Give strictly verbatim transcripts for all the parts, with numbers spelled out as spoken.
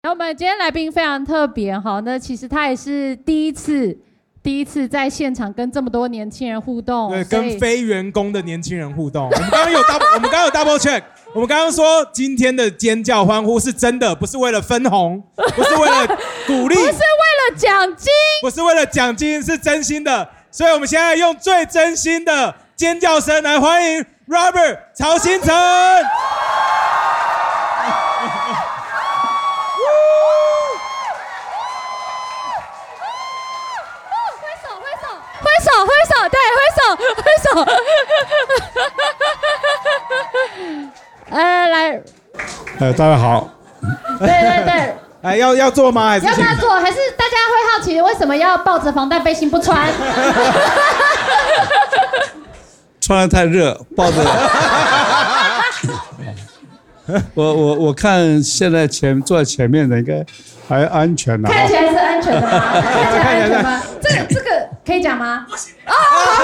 那我们今天来宾非常特别哈，那其实他也是第一次。第一次在现场跟这么多年轻人互动， 对，跟非员工的年轻人互动。我们刚刚有 double， 我们刚刚有 double check， 我们刚刚说今天的尖叫欢呼是真的，不是为了分红，不是为了鼓励，不是为了奖金， 不是为了奖金，是真心的。所以我们现在用最真心的尖叫声来欢迎 Robert 曹兴诚。 挥手，挥手，对，挥手，挥手。呃，来， 呃，大家好。 对对对。 哎，要要做吗？还是要不要做？还是大家会好奇为什么要抱着防弹背心不穿？ 穿得太热，抱着。我我我看现在前坐在前面的应该还安全的。 看起来是安全的吗？看起来安全吗？这个这个可以讲吗？不行。哦，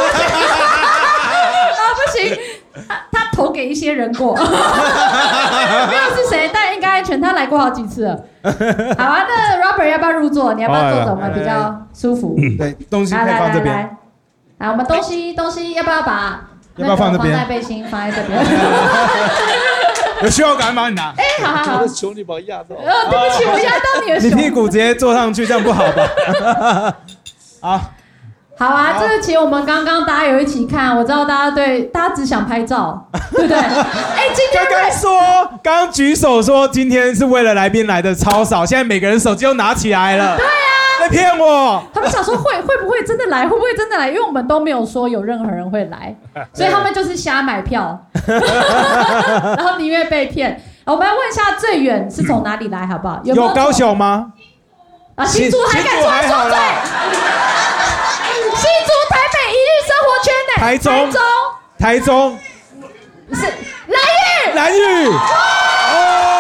啊不行，他他投给一些人过，没有是谁，但应该安全，他来过好几次了。好啊，那 Robert 要不要入座？你要不要坐着？我们比较舒服。 对，东西可以放这边。 来，我们东西东西要不要把要不要放这边？ 防弹背心放在这边。 有需要赶快帮你拿。 哎，好好好。 我求你把我压到。 呃，对不起，我压到你的手。 你屁股直接坐上去，这样不好吧？好。 好啊，这个其实我们刚刚大家有一起看，我知道大家对大家只想拍照，对不对？哎，今天刚刚说，刚刚举手说今天是为了来宾来的超少，现在每个人手机都拿起来了。 对啊， 在骗我。 他们想说会会不会真的来，会不会真的来？因为我们都没有说有任何人会来，所以他们就是瞎买票，然后宁愿被骗。我们来问一下，最远是从哪里来，好不好？有, 有, 有高雄吗？ 啊，新竹还敢出来说嘴？新竹、台北一日生活圈呢？ 台中、台中是兰屿， 兰屿哦，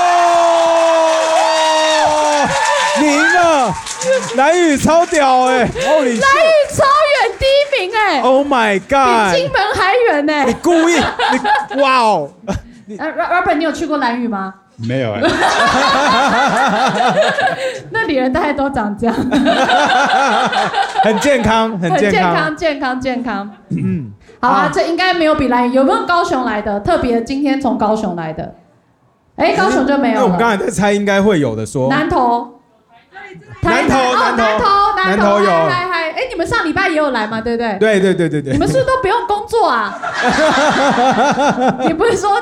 赢了，兰屿超屌哎，哦你， 兰屿超远第一名哎 ，Oh my god， 比金门还远呢， 你故意，你哇哦， 呃 ，Robert 你有去过兰屿吗？ 没有哎、欸， 那里人大概都长这样， 很健康，很健康， 很健康，健康，健康。嗯，好啊，这应该没有比兰屿，有没有高雄来的？特别今天从高雄来的，哎，高雄就没有了。 我们刚才在猜，应该会有的说。 南投， 南投， 南投， 南投有。 嗨嗨，哎，你们上礼拜也有来吗？对不对？ 对对对对对。 你们是不是都不用工作啊？也不会说。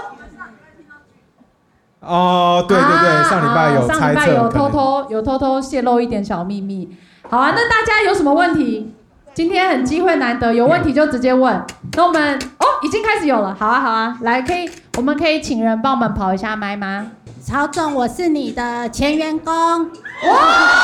哦，对对对，啊、上礼拜有猜测， 上礼拜有偷偷有偷偷泄露一点小秘密。好啊，那大家有什么问题？今天很机会难得，有问题就直接问。那我们哦，已经开始有了。好啊，好啊，来，可以，我们可以请人帮我们跑一下麦吗？ 曹总，我是你的前员工。哇！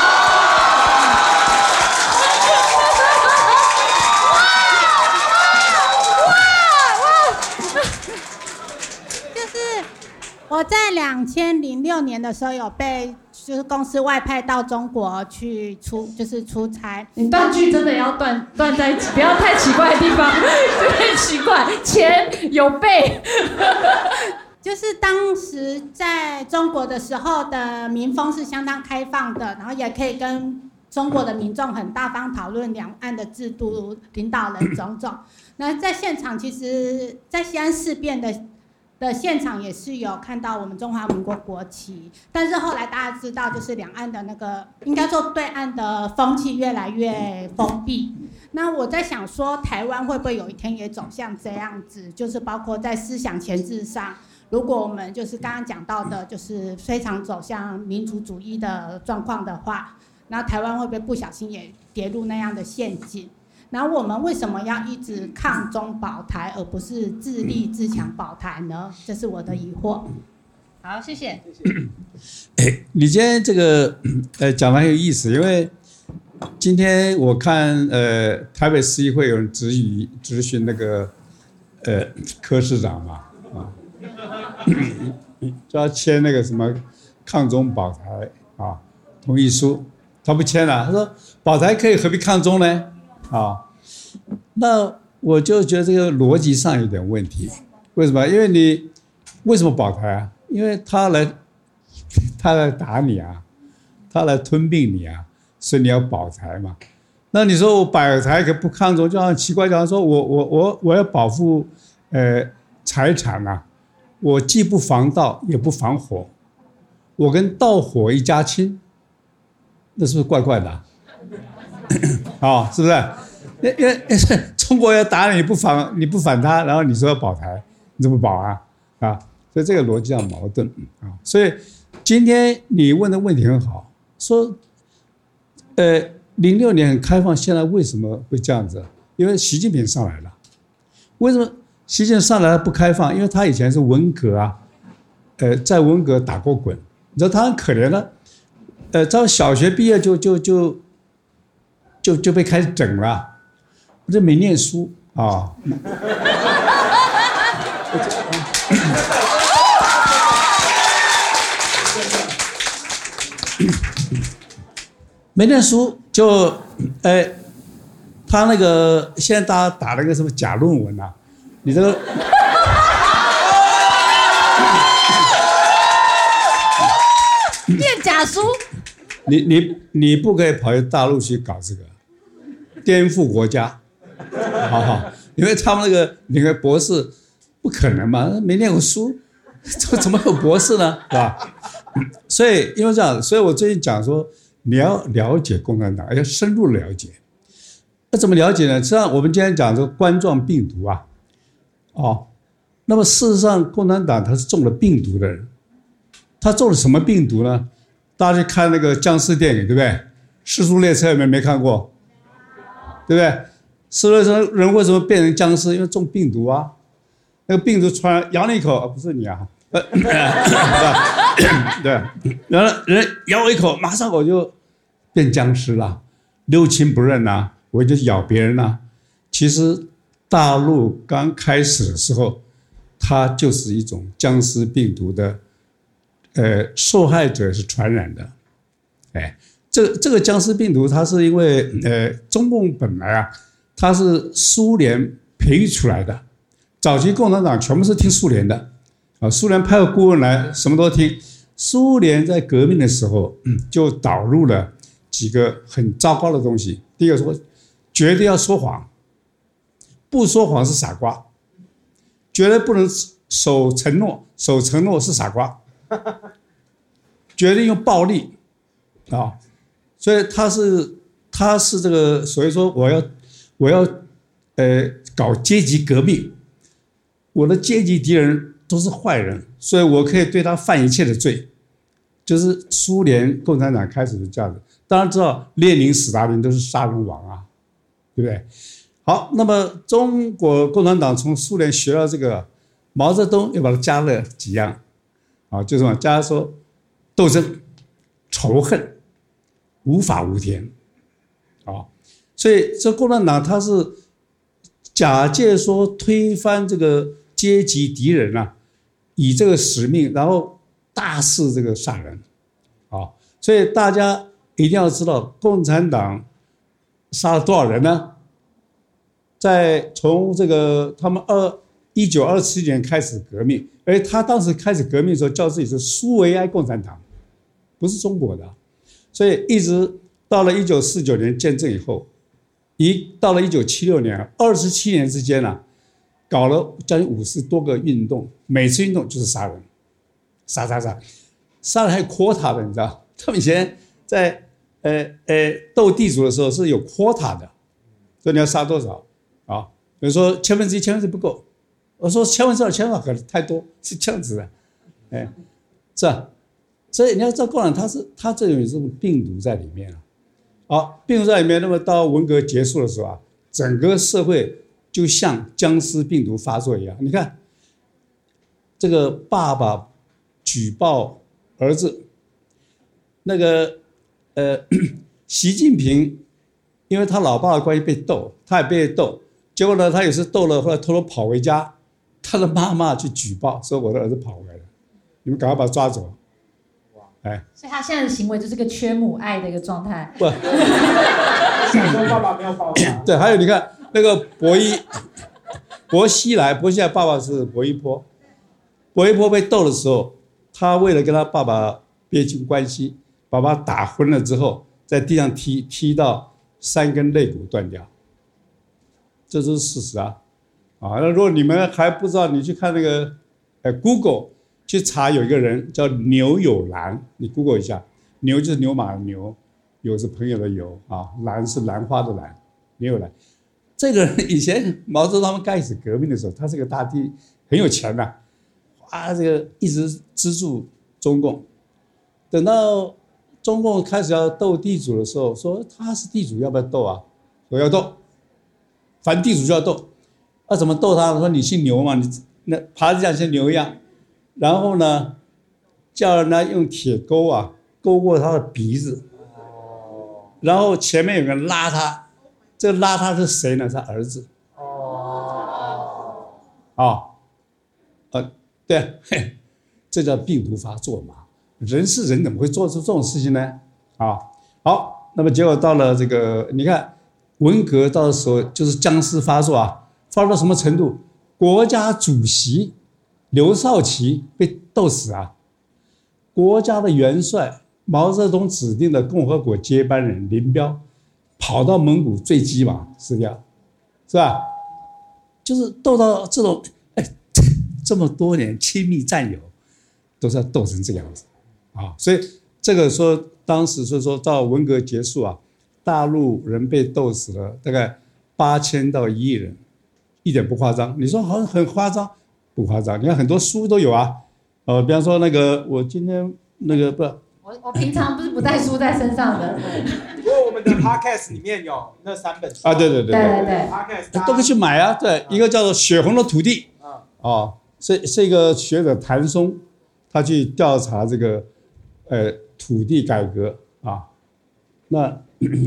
我在两千零六年的时候有被就是公司外派到中国去出就是出差。 你断句真的要断断在不要太奇怪的地方，有点奇怪。钱有被， 就是当时在中国的时候的民风是相当开放的，然后也可以跟中国的民众很大方讨论两岸的制度、领导人种种。那在现场，其实，在西安事变的。的现场也是有看到我们中华民国国旗，但是后来大家知道，就是两岸的那个应该说对岸的风气越来越封闭。那我在想说，台湾会不会有一天也走向这样子？就是包括在思想前置上，如果我们就是刚刚讲到的，就是非常走向民族主义的状况的话，那台湾会不会不小心也跌入那样的陷阱？然后我们为什么要一直抗中保台，而不是自立自强保台呢？这是我的疑惑。 好，谢谢。 哎，你今天这个呃讲得很有意思，因为今天我看呃台北市议会有人质疑质询那个呃柯市长嘛啊，就要签那个什么抗中保台啊同意书，他不签了，他说保台可以，何必抗中呢？啊，那我就觉得这个逻辑上有点问题。为什么？因为你为什么保台啊？因为他来他来打你啊， 他来吞并你啊，所以你要保台嘛。那你说我保台可不抗中，就好奇怪，讲说我我我我要保护呃财产啊，我既不防盗也不防火，我跟盗火一家亲，那是不是怪怪的啊？哦，是不是？因为中国要打你，你不反你不反他，然后你说要保台，你怎么保啊？啊，所以这个逻辑上矛盾啊。所以今天你问的问题很好，说，呃，零六年很开放，现在为什么会这样子？因为习近平上来了。为什么习近平上来不开放？因为他以前是文革啊，呃，在文革打过滚，你知道他很可怜的，呃，在小学毕业就就就就就被开始整了。这没念书啊，没念书就，哎，他那个现在大家打了个什么假论文啊？你这个， 念假书， 你你你不可以跑去大陆去搞这个，颠覆国家。好好，因为他们那个那个博士不可能嘛，没念过书，这怎么有博士呢？是吧？所以因为这样，所以我最近讲说，你要了解共产党，要深入了解。那怎么了解呢？实际上我们今天讲这个冠状病毒啊，哦，那么事实上共产党他是中了病毒的人，他中了什么病毒呢？大家去看那个僵尸电影，对不对？《失速列车》有没有没看过？对不对？失了人人为什么变成僵尸？因为中病毒啊，那个病毒传咬你一口，啊、不是你啊，呃，对，然后人咬我一口，马上我就变僵尸了，六亲不认啊，我就咬别人啊。其实大陆刚开始的时候，它就是一种僵尸病毒的，呃，受害者是传染的，哎，这个这个僵尸病毒它是因为呃，中共本来啊。它是苏联培育出来的，早期共产党全部是听苏联的，啊，苏联派个顾问来，什么都听。苏联在革命的时候，嗯，就导入了几个很糟糕的东西。第一个说，绝对要说谎，不说谎是傻瓜，绝对不能守承诺，守承诺是傻瓜，绝对用暴力，啊，所以他是他是这个，所以说我要。我要，呃，搞阶级革命，我的阶级敌人都是坏人，所以我可以对他犯一切的罪，就是苏联共产党开始是这样的。当然知道列宁、斯大林都是杀人王啊，对不对？好，那么中国共产党从苏联学到这个，毛泽东又把它加了几样，啊，就是什么？加说斗争、仇恨、无法无天，啊。所以这共产党他是假借说推翻这个阶级敌人啊，以这个使命，然后大肆这个杀人，啊，所以大家一定要知道，共产党杀了多少人呢？在从这个他们二一九二七年开始革命，而他当时开始革命的时候叫自己是苏维埃共产党，不是中国的，所以一直到了一九四九年建政以后。一到了一九七六年，二十七年之间啊，搞了将近五十多个运动，每次运动就是杀人，杀杀杀，杀人还有 quota 的，你知道？他们以前在呃呃斗地主的时候是有 quota 的，说你要杀多少啊？比如说千分之一，千分之一不够，我说千分之二，千分之二可能太多，是这样子的，哎，是吧？所以你要知道，共产党它是它这有这种病毒在里面啊。好，病毒在里面，那么到文革结束的时候啊，整个社会就像僵尸病毒发作一样。你看，这个爸爸举报儿子，那个呃，习近平，因为他老爸的关系被斗，他也被斗，结果呢，他有时斗了，后来偷偷跑回家，他的妈妈去举报，说我的儿子跑回来了，你们赶快把他抓走。哎， 所以他现在的行为就是个缺母爱的一个状态。 不， 小时候爸爸没有抱他。 对，还有你看那个薄一，薄熙来，薄熙来爸爸是薄一波，薄一波被斗的时候，他为了跟他爸爸撇清关系， 把他打昏了之后，在地上踢踢到三根肋骨断掉，这都是事实啊！啊，那如果你们还不知道，你去看那个呃 Google 去查，有一个人叫牛有兰，你 Google 一下，牛就是牛马的牛，友是朋友的友啊，兰是兰花的兰，牛有兰。这个人以前毛泽东他们开始革命的时候，他是个大地很有钱的，啊，这个一直资助中共。等到中共开始要斗地主的时候，说他是地主要不要斗啊？说要斗，反地主就要斗。那、啊、怎么斗他？说你姓牛嘛，你那爬得像像牛一样，然后呢，叫人家用铁钩啊勾过他的鼻子，然后前面有人拉他，这个拉他是谁呢？他儿子。哦，啊，呃，对，嘿，这叫病毒发作嘛。人是人，怎么会做出这种事情呢？啊，好，那么结果到了这个，你看文革到的时候就是僵尸发作啊。发到什么程度？国家主席刘少奇被斗死啊！国家的元帅毛泽东指定的共和国接班人林彪跑到蒙古坠机嘛，死掉，是吧？就是斗到这种，哎，这么多年亲密战友都是要斗成这个样子啊！所以这个说当时是说到文革结束啊，大陆人被斗死了大概八千到一亿人。一点不夸张，你说好像很夸张，不夸张。你看很多书都有啊，呃，比方说那个我今天那个不， 我我平常不是不带书在身上的。 不过我们的 podcast 里面有那三本书啊，对对对对对对 ，podcast 都可以去买啊。对，一个叫做《血红的土地》啊，哦，是是一个学者谭松，他去调查这个呃土地改革啊，那。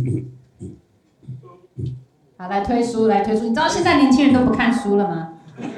好，来推书，来推书。你知道现在年轻人都不看书了吗？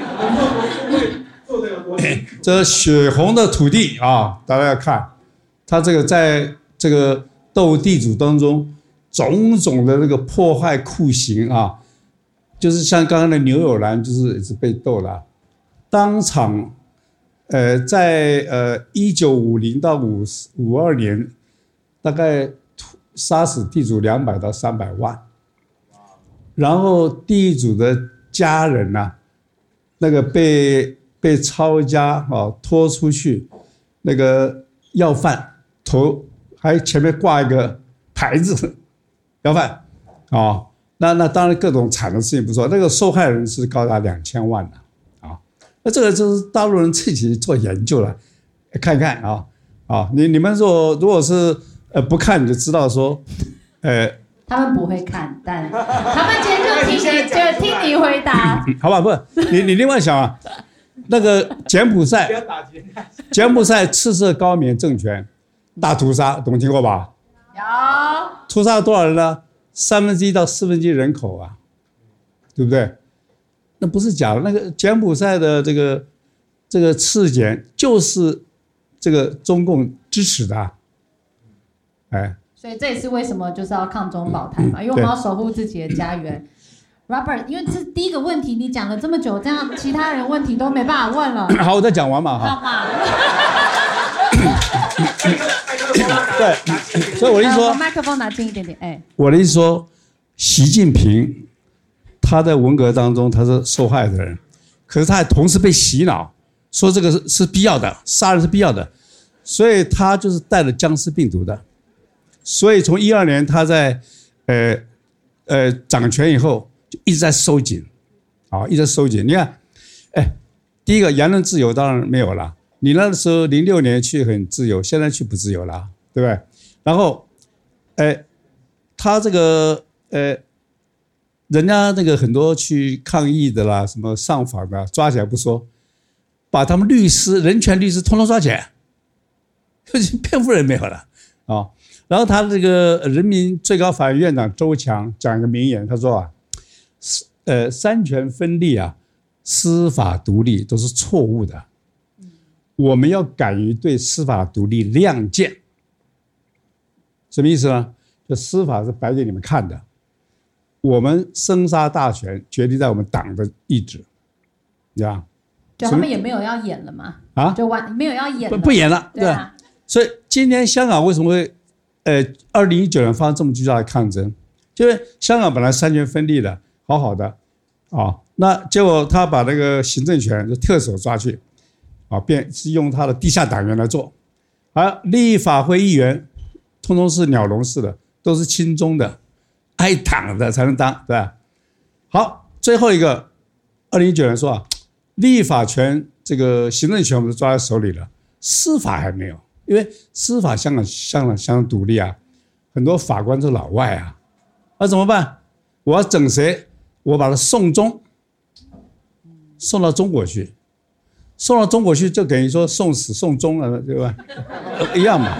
这血红的土地啊，大家要看，他这个在这个斗地主当中，种种的那个破坏酷刑啊，就是像刚刚的牛有兰，就是是被斗了，当场，呃，在呃一九五零到五五二年，大概杀死地主两百到三百万。然后地主的家人呐、啊，那个被被抄家啊拖出去，那个要饭头还前面挂一个牌子，要饭啊，那那当然各种惨的事情不说，那个受害人是高达两千万的啊，那这个就是大陆人自己做研究了，看看啊啊，你你们说如果是呃不看你就知道说，呃。 他们不会看，但他们今天就听你，就听你回答， 好吧？不是你，你另外想啊，那个柬埔寨，柬埔寨赤色高棉政权大屠杀，懂听过吧？ 有。 屠杀了多少人呢？三分之一到四分之一人口啊，对不对？那不是假的，那个柬埔寨的这个这个赤柬就是这个中共支持的、啊，哎。 所以这也是为什么就是要抗中保台嘛，因为我们要守护自己的家园。Robert， 因为这第一个问题你讲了这么久，这样其他人问题都没办法问了。 好，我再讲完嘛哈。 好嘛。 对，所以我的意思说， 麦克风拿近一点点，哎。 我的意思说，习近平他在文革当中他是受害的人，可是他还同时被洗脑，说这个是是必要的，杀人是必要的，所以他就是带了僵尸病毒的。所以从一二年他在呃呃掌权以后就一直在收紧，啊，一直在收紧。你看，哎，第一个言论自由当然没有了，你那时候零六年去很自由，现在去不自由了，对不对？然后，哎，他这个呃，人家那个很多去抗议的啦，什么上访的，抓起来不说，把他们律师、人权律师通通抓起来，辩护人没有了啊。然后他这个人民最高法院院长周强讲一个名言，他说啊，呃，三权分立啊，司法独立都是错误的，我们要敢于对司法独立亮剑。什么意思呢？就司法是摆给你们看的，我们生杀大权决定在我们党的意志，你知道？ 就他们也没有要演了嘛， 啊， 就完没有要演了， 不不演了， 对啊。 所以今天香港为什么会呃，二零一九年发生这么巨大的抗争，就是香港本来三权分立的，好好的，啊，那结果他把那个行政权就特首抓去，啊，变是用他的地下党员来做，而立法会议员通通是鸟笼式的，都是亲中的，爱党的才能当，对吧？好，最后一个，二零一九年说啊，立法权这个行政权我们都抓在手里了，司法还没有，因为司法香港香港相当独立啊，很多法官都是老外啊，那怎么办？我要整谁？我把他送中，送到中国去，送到中国去就等于说送死送终了，对吧？一样嘛。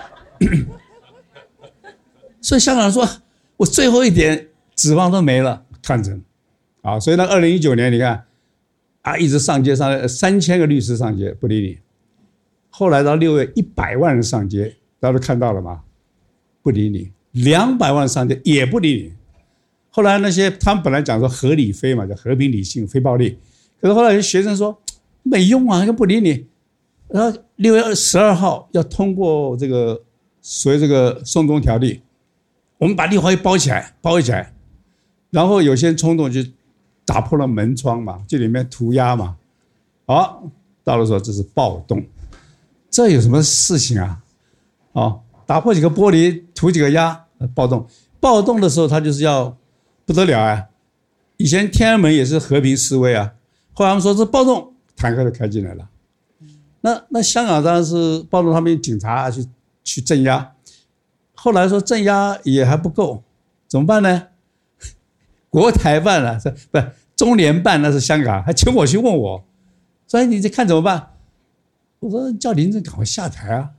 所以香港人说，我最后一点指望都没了，抗争啊！所以呢，二零一九年你看啊，一直上街上三千个律师上街不理你，后来到六月一百万人上街，大家都看到了吗？不理你，两百万上街也不理你。后来那些他们本来讲说合理非嘛，叫和平理性非暴力，可是后来有学生说没用啊，又不理你。然后六月十二号要通过这个所谓这个送中条例，我们把立法会包起来，包起来，然后有些人冲动就打破了门窗嘛，这里面涂鸦嘛，好，到了说这是暴动，这有什么事情啊？哦，打破几个玻璃，涂几个鸦，暴动，暴动的时候他就是要不得了啊！以前天安门也是和平示威啊，后来他们说这暴动，坦克就开进来了。那那香港当然是暴动，他们用警察去去镇压，后来说镇压也还不够，怎么办呢？国台办了、啊，不是中联办，那是香港，还请我去问我，所以你这看怎么办？我说叫林郑赶快下台啊！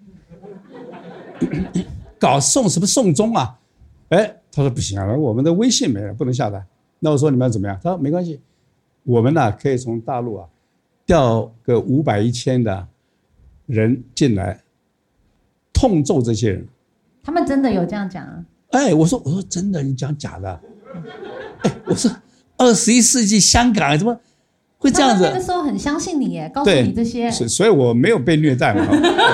搞送什么送中啊？哎，他说不行啊，我们的微信没了，不能下台。那我说你们要怎么样？他说没关系，我们呢、啊、可以从大陆啊调个五百一千的人进来，痛揍这些人。 他们真的有这样讲啊？ 哎，我说我说真的，你讲假的？哎，我说二十一世纪香港怎么会这样子？ 他们那个时候很相信你耶，告诉你这些， 所以我没有被虐待嘛。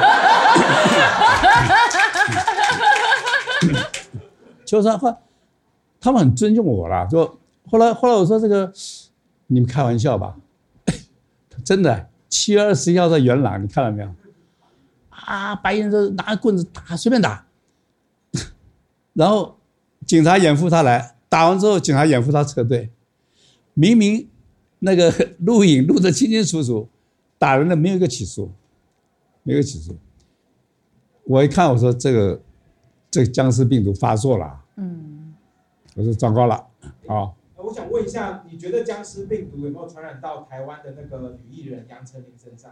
就是说，他们很尊重我啦。就后来后来我说这个，你们开玩笑吧？真的，七月二十一号在元朗，你看了没有？啊，白衣人就拿棍子打，随便打。然后警察掩护他来，打完之后警察掩护他撤退。明明那个录影录得清清楚楚，打人的没有一个起诉，没有一个起诉。我一看，我说这个这个僵尸病毒发作了。嗯，我说糟糕了啊！ 我想问一下，你觉得僵尸病毒有没有传染到台湾的那个女艺人杨丞琳身上？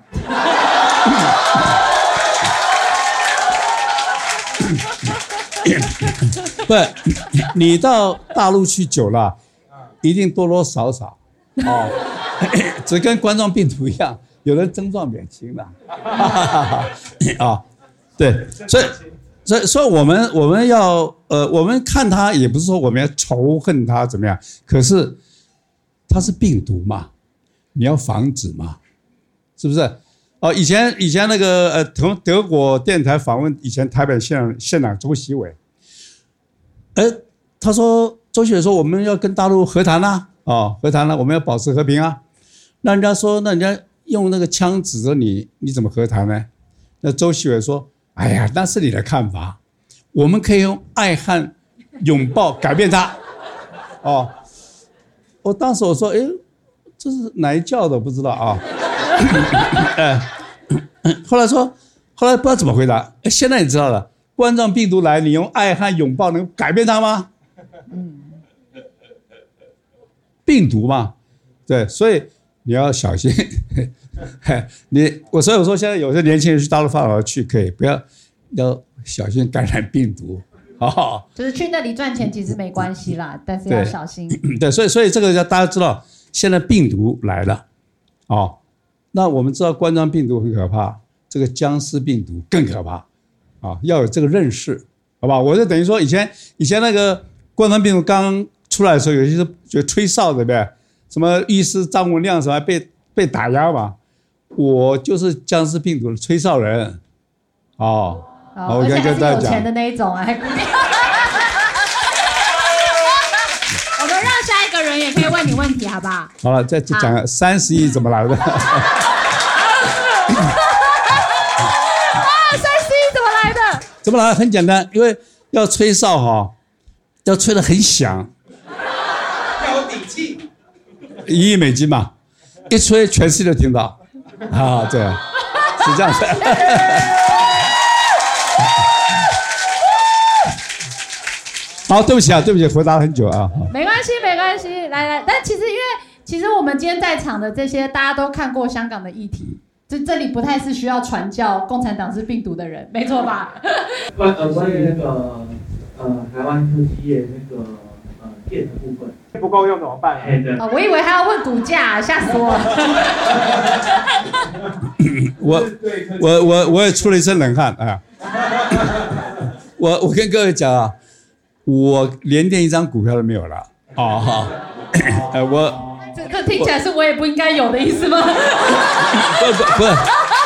不，你到大陆去久了，一定多多少少哦，只跟冠状病毒一样，有的症状免轻的啊。对，所以所以所以我们我们要呃，我们看它也不是说我们要仇恨它怎么样，可是它是病毒嘛，你要防止嘛，是不是？哦，以前以前那个呃，从德国电台访问以前台北县长县长周锡伟，哎，他说周锡伟说我们要跟大陆和谈啦、啊，哦，和谈了、啊，我们要保持和平啊。那人家说，那人家用那个枪指着你，你怎么和谈呢？那周锡伟说，哎呀，那是你的看法，我们可以用爱和拥抱改变它。哦，我当时我说，哎，这是哪一教的不知道啊。哎，后来说，后来不知道怎么回答。现在你知道了，冠状病毒来，你用爱和拥抱能改变它吗？嗯，病毒嘛，对，所以你要小心。你我所以我说，现在有些年轻人去大陆发展去可以，不要要小心感染病毒。哦， 就是去那里赚钱其实没关系啦，但是要小心。 对，所以所以这个要大家知道，现在病毒来了，哦。那我们知道冠状病毒很可怕，这个僵尸病毒更可怕啊！要有这个认识，好吧？我就等于说，以前以前那个冠状病毒刚出来的时候，有些是就吹哨，对不对？什么医师张文亮什么被被打压嘛，我就是僵尸病毒的吹哨人，哦， 哦，而且还是有钱的那一种啊，还鼓励。我们让下一个人也可以问你问题，好不好？ 好了，再讲三十亿怎么来的？啊， 三十亿怎么来的？ 怎么来的？很简单，因为要吹哨哈，要吹得很响， 要有底气。 一亿美金嘛，一吹全世界都听到。啊，对，是这样子。好，对不起啊，对不起，回答很久啊。 没关系，没关系，来来，但其实因为其实我们今天在场的这些大家都看过香港的议题，这这里不太是需要传教共产党是病毒的人，没错吧？ 关呃关于那个呃台湾科技业那个呃电的部分不够用怎么办？ 哎对。 啊，我以为还要问股价，吓死我了。 我我我我也出了一身冷汗啊！我我跟各位讲啊。我连电一张股票都没有了哦哈，呃我这这听起来是我也不应该有的意思吗？ 不不不是，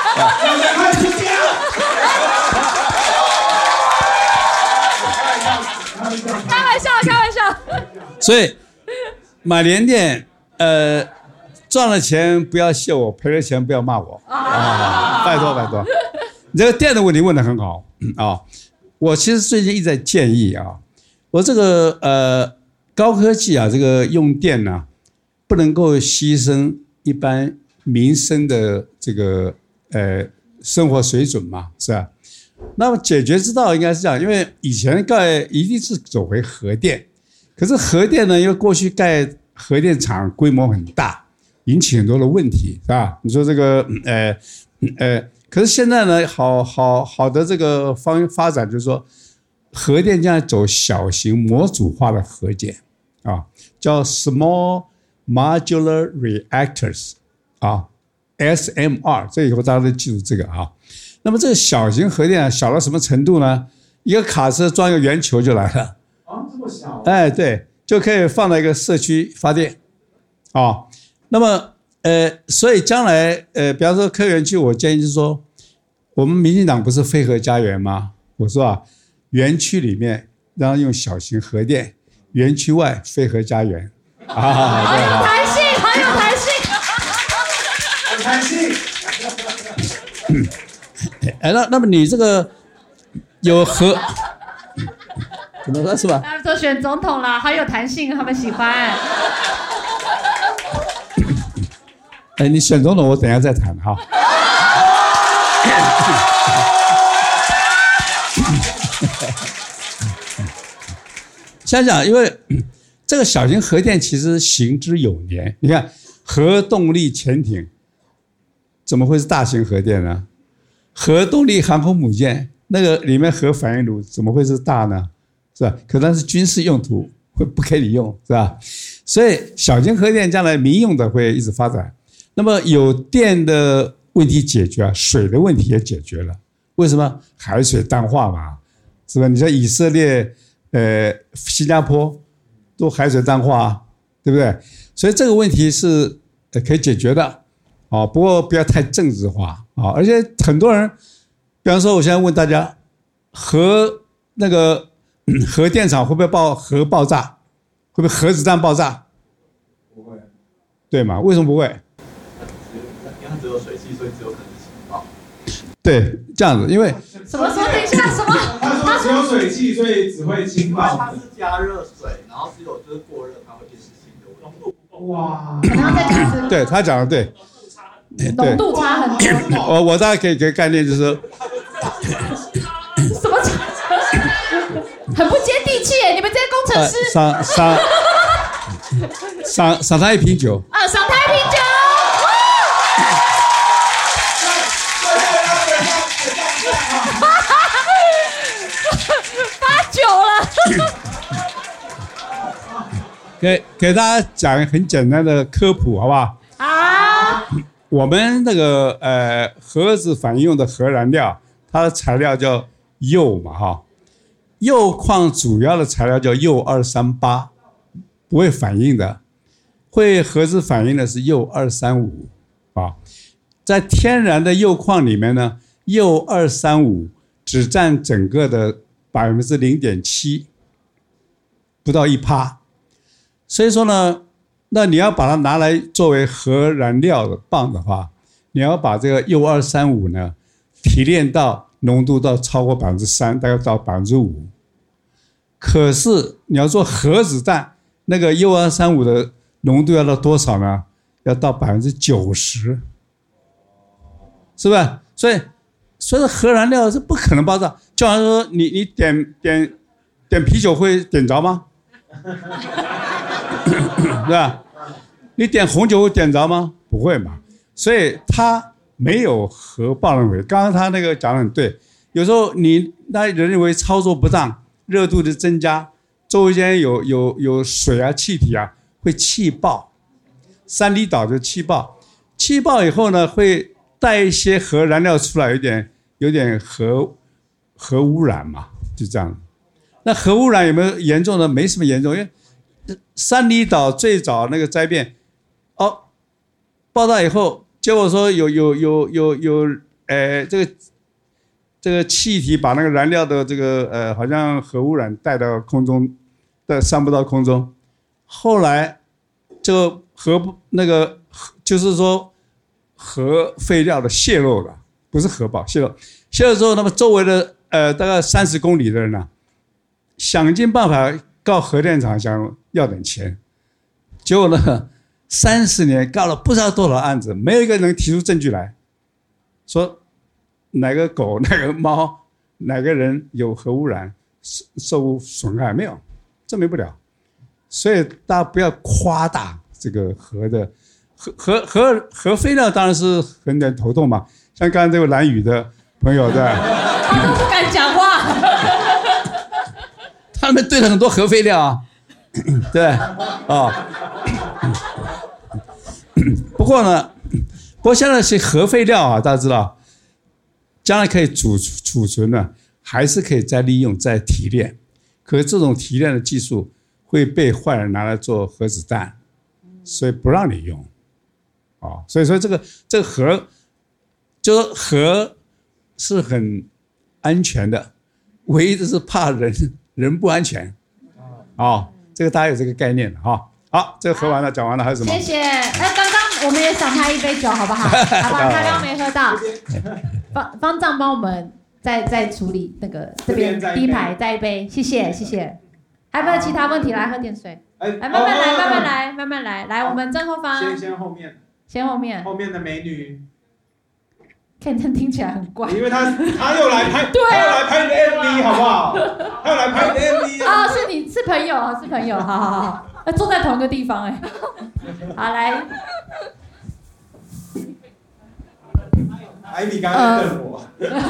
开玩笑开玩笑。 所以买联电，呃，赚了钱不要谢我，赔了钱不要骂我啊！拜托拜托，你这个电的问题问得很好啊！我其实最近一直在建议啊。我这个呃高科技啊，这个用电呢、啊，不能够牺牲一般民生的这个呃生活水准嘛，是吧？那么解决之道应该是这样，因为以前盖一定是走回核电，可是核电呢，因为过去盖核电厂规模很大，引起很多的问题，是吧？你说这个呃呃，可是现在呢，好好好的这个方发展就是说。核电将来走小型模组化的核电啊，叫 Small Modular Reactors 啊 ，S M R， 这以后大家都记住这个啊。那么这个小型核电啊，小到什么程度呢？一个卡车装一个圆球就来了。 啊，这么小？ 哎，对，就可以放在一个社区发电啊。那么呃，所以将来呃，比方说科园区，我建议就是说，我们民进党不是非核家园吗？我说啊。园区里面让用小型核电，园区外非核家园，啊， 好有弹性，好有弹性， 有弹性。 哎，那那么你这个有核，怎么说是吧？ 他们说选总统了，好有弹性，他们喜欢。 哎，你选总统，我等一下再谈哈。想想，因为这个小型核电其实行之有年。你看，核动力潜艇怎么会是大型核电呢？核动力航空母舰那个里面核反应炉怎么会是大呢？是吧？可能是军事用途，会不可以用，是吧？所以小型核电将来民用的会一直发展。那么有电的问题解决啊，水的问题也解决了。为什么？海水淡化嘛，是吧？你像以色列。呃，新加坡都海水淡化，对不对？所以这个问题是可以解决的，啊，不过不要太政治化啊。而且很多人，比方说，我现在问大家，核那个核电厂会不会爆核爆炸？会不会核子弹爆炸？ 不会。 对吗？为什么不会？ 因为它只有水汽，所以只有可能是氢爆。 对，这样子，因为什么？说等一下什么？ 他说只有水汽，所以只会氢爆。 它是加热水，然后只有就是过热，它会变成氢的浓度不够。 哇！ 可能要再讲一次。 对他讲的对， 浓度差很多。 我我大概可以给个概念，就是说什么？很不接地气耶！你们这些工程师。 赏赏赏赏他一瓶酒。 啊，赏他一瓶酒。发酒了。 给给大家讲很简单的科普，好不好？ 啊。 我们那个呃核子反应用的核燃料，它的材料叫铀嘛，哈。铀矿主要的材料叫铀二三八，不会反应的，会核子反应的是铀二三五啊。在天然的铀矿里面呢，铀二三五只占整个的百分之零点七，不到一趴。所以说呢，那你要把它拿来作为核燃料的棒的话，你要把这个 铀二三五呢提炼到浓度到超过百分之三，大概到百分之五。可是你要做核子弹，那个 铀二三五的浓度要到多少呢？要到百分之九十，是吧？所以，所以核燃料是不可能爆炸。就好像说你你点点点啤酒会点着吗？对吧？你点红酒会点着吗？不会嘛。所以它没有核爆能为。刚刚他那个讲得很对，有时候你那人认为操作不当，热度的增加，周围间有有有水啊、气体啊，会气爆。三里岛就气爆，气爆以后呢，会带一些核燃料出来，有点有点核核污染嘛，就这样。那核污染有没有严重的？没什么严重，因为三里岛最早那个灾变，哦，爆炸以后，结果说有有有有有，呃，这个这个气体把那个燃料的这个呃，好像核污染带到空中，带散布到空中，后来这个核那个就是说核废料的泄漏了，不是核爆泄漏，泄漏之后，那么周围的呃大概三十公里的人呢、啊，想尽办法告核电厂想要点钱，结果呢，三十年告了不知道多少案子，没有一个能提出证据来，说哪个狗、哪个猫、哪个人有核污染、受损害，没有，证明不了。所以大家不要夸大这个核的核核核核废料，当然是很很头痛嘛。像刚才这位蓝宇的朋友在， 他都不敢讲话。 他们堆了很多核废料啊，对啊、哦。不过呢，不过现在是核废料啊，大家知道，将来可以储储存呢，还是可以再利用、再提炼。可是这种提炼的技术会被坏人拿来做核子弹，所以不让你用。哦，所以说这个这个核，就是核是很安全的，唯一的是怕人人不安全。哦，这个大家有这个概念哈、哦。好，这个喝完了，讲完了，还有什么？ 谢谢。那刚刚我们也赏他一杯酒，好不好？好不好？他刚刚没喝到。方方丈帮我们再再处理那个这边第一排再一杯，谢谢谢谢。还有没有其他问题？来喝点水。来慢慢来，慢慢来，慢慢来。来，我们正后方。 先先后面。 先后面。 后面的美女。 看这听起来很怪。 因为他他又来拍， 对、啊， 他又来拍你的 M V 好不好？他又来拍你的 M V 啊！是你是朋友啊，是朋友，好好好。坐在同一个地方哎、欸，好来。 艾米刚刚瞪我。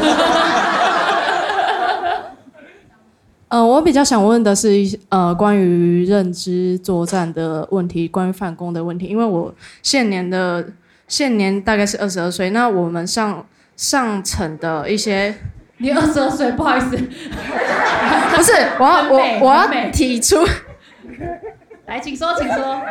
呃，我比较想问的是，呃，关于认知作战的问题，关于反攻的问题。因为我现年的现年大概是二十二岁，那我们上上层的一些， 你二十二岁，不好意思， 不是，我要我我要提出。 来，请说，请说。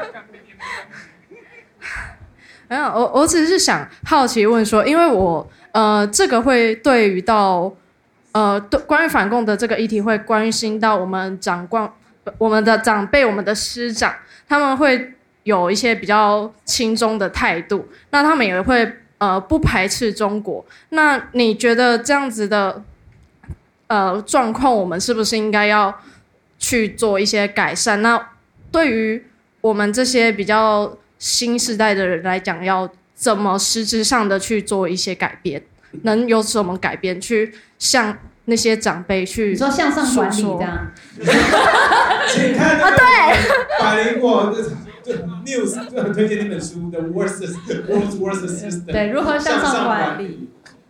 没有，我我只是想好奇问说，因为我呃，这个会对于到呃，对关于反共的这个议题，会关心到我们长官、我们的长辈、我们的师长，他们会有一些比较亲中的态度，那他们也会呃不排斥中国。那你觉得这样子的呃状况，我们是不是应该要去做一些改善？那对于我们这些比较新时代的人来讲，要怎么实质上的去做一些改变？能有什么改变？去向那些长辈去， 你说向上管理这样？ 请看啊，对， 百灵果这 news 就很推荐那本书《The Worst World's Worst System》。 对，如何向上管理？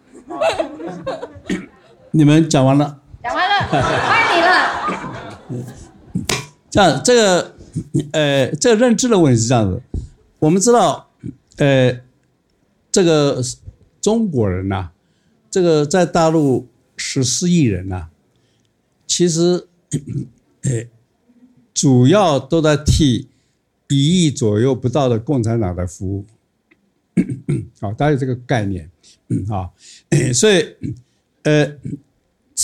你们讲完了。 讲完了，欢迎你了。 这样，这个，呃，这个认知的问题是这样子。我们知道，呃，这个中国人呐、啊，这个在大陆十四亿人呐、啊，其实，呃，主要都在替一亿左右不到的共产党来服务。好，大家有这个概念，好，所以，呃，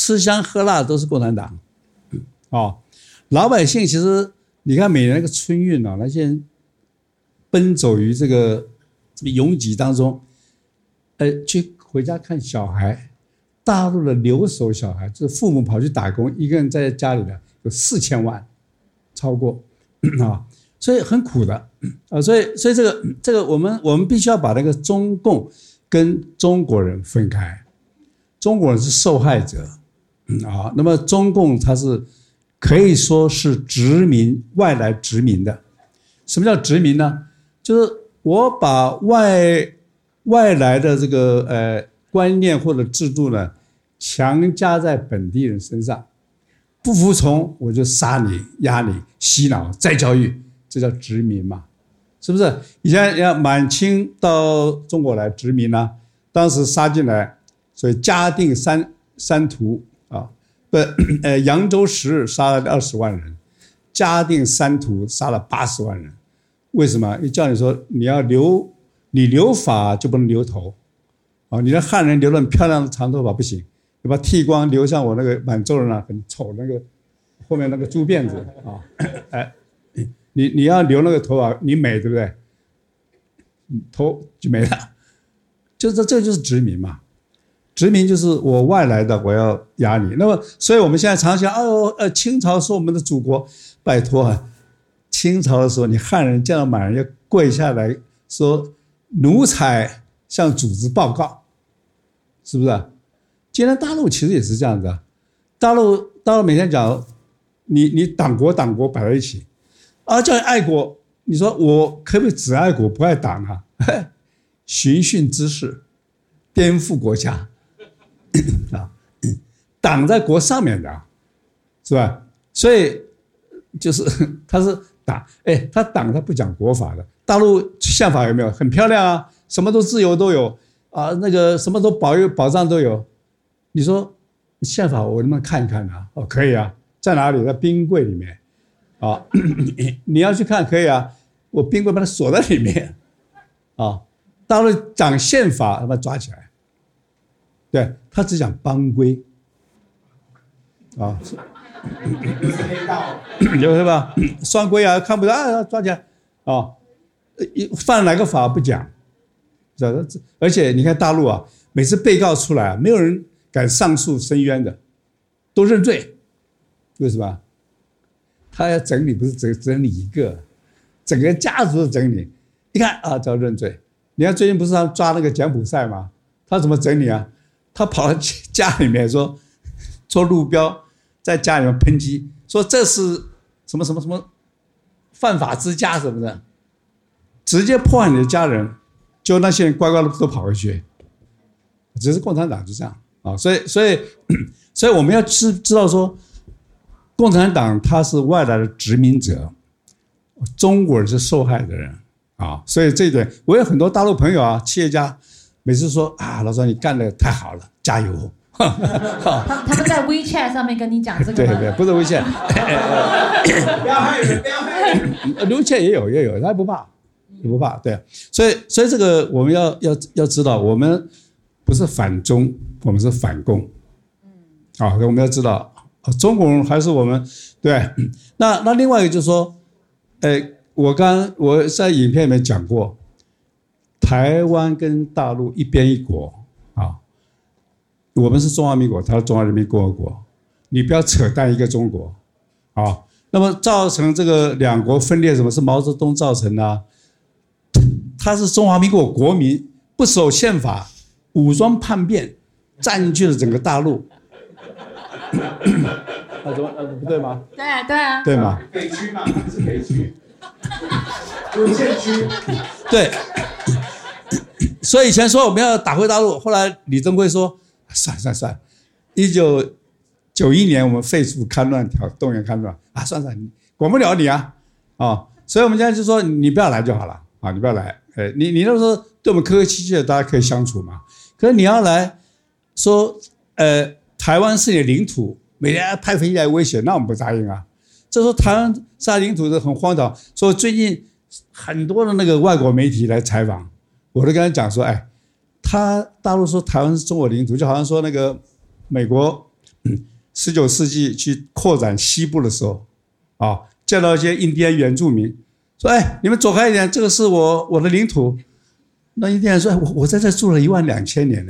吃香喝辣都是共产党。哦，老百姓其实你看每年那个春运啊，那些人奔走于这个这个拥挤当中，呃，去回家看小孩，大陆的留守小孩，就是父母跑去打工，一个人在家里的有四千万，超过啊，所以很苦的啊，所以所以这个这个我们我们必须要把那个中共跟中国人分开，中国人是受害者啊，那么中共它是可以说是殖民外来殖民的。什么叫殖民呢？就是我把外外来的这个呃观念或者制度呢强加在本地人身上，不服从我就杀你、压你、洗脑、再教育，这叫殖民嘛？是不是？以前要满清到中国来殖民呢，当时杀进来，所以嘉定三三屠啊，不呃扬州十日杀了二十万人，嘉定三屠杀了八十万人。为什么？叫你说你要留，你留发就不能留头，啊，你的汉人留了很漂亮的长头发不行，你把剃光留像我那个满洲人啊，很丑那个后面那个猪辫子啊，哎，你你要留那个头发，你美对不对？头就没了，就是这就是殖民嘛，殖民就是我外来的，我要压你。那么，所以我们现在常想，哦，呃，清朝是我们的祖国，拜托啊。清朝的时候，你汉人见到满人要跪下来说奴才向组织报告，是不是啊？今天大陆其实也是这样子啊，大陆大陆每天讲你你党国党国摆在一起，啊叫你爱国，你说我可不可以只爱国不爱党啊？寻衅滋事，颠覆国家啊，党在国上面的，是吧？所以就是他是。党，哎，他党他不讲国法的，大陆宪法有没有很漂亮啊？什么都自由都有啊，那个什么都保佑保障都有。你说宪法我能不能看一看啊？哦，可以啊，在哪里？在冰柜里面啊，你要去看可以啊，我冰柜把它锁在里面啊。大陆讲宪法，他把它抓起来，对他只讲邦规啊。有是吧？双规啊，看不到啊，抓起来啊！犯哪个法不讲，而且你看大陆啊，每次被告出来啊，没有人敢上诉申冤的，都认罪。为什么？他要整理，不是整整理一个，整个家族的整理。一看啊，叫认罪。你看最近不是他抓那个柬埔寨吗？他怎么整理啊？他跑到家里面说做路标。在家里面抨击，说这是什么什么什么犯法之家什么的，直接破坏你的家人，就那些人乖乖的都跑回去。只是共产党就这样啊，所以所以所以我们要知知道说，共产党他是外来的殖民者，中国人是受害的人啊，所以这一点我有很多大陆朋友啊，企业家每次说啊，老张你干得太好了，加油。 他他们在 WeChat 上面跟你讲这个吗？ 对对，不是 WeChat， 不要害人，不要害人。 WeChat 也有也有，他不怕，不怕，对。所以所以这个我们要要要知道，我们不是反中，我们是反共。嗯，啊，我们要知道，中国人还是我们对。那那另外一个就是说，呃，我刚我在影片里面讲过，台湾跟大陆一边一国啊。我们是中华民国，他是中华人民共和国，你不要扯淡一个中国，啊，那么造成这个两国分裂，什么是毛泽东造成的、啊？他是中华民国国民，不守宪法，武装叛变，占据了整个大陆。啊，怎么？呃，不对吗？ 对对啊， 对吗？ 北区嘛，他们是北区，沦陷区。 对。所以以前说我们要打回大陆，后来李登辉说。算算算，一九九一年我们废除戡乱条，动员戡乱啊，算算，管不了你啊，啊、哦，所以我们现在就说你不要来就好了啊，你不要来，哎，你你那时候对我们客客气气的，大家可以相处嘛。可是你要来说，呃，台湾是你的领土，每天派飞机来威胁，那我们不答应啊。这时候台湾是他领土是很荒唐，所以最近很多的那个外国媒体来采访，我都跟他讲说，哎。他大陆说台湾是中国领土，就好像说那个美国十九世纪去扩展西部的时候，啊，见到一些印第安原住民，说：“哎，你们走开一点，这个是我我的领土。”那印第安人说：“我我在这住了一万两千年呢。”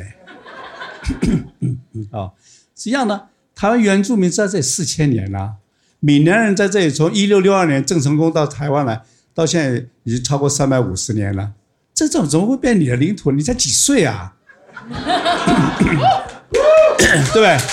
啊，实际上呢，台湾原住民在这里四千年了、啊，闽南人在这里从一六六二年郑成功到台湾来，到现在已经超过三百五十年了。这种怎么会变你的领土？你才几岁啊？对不对？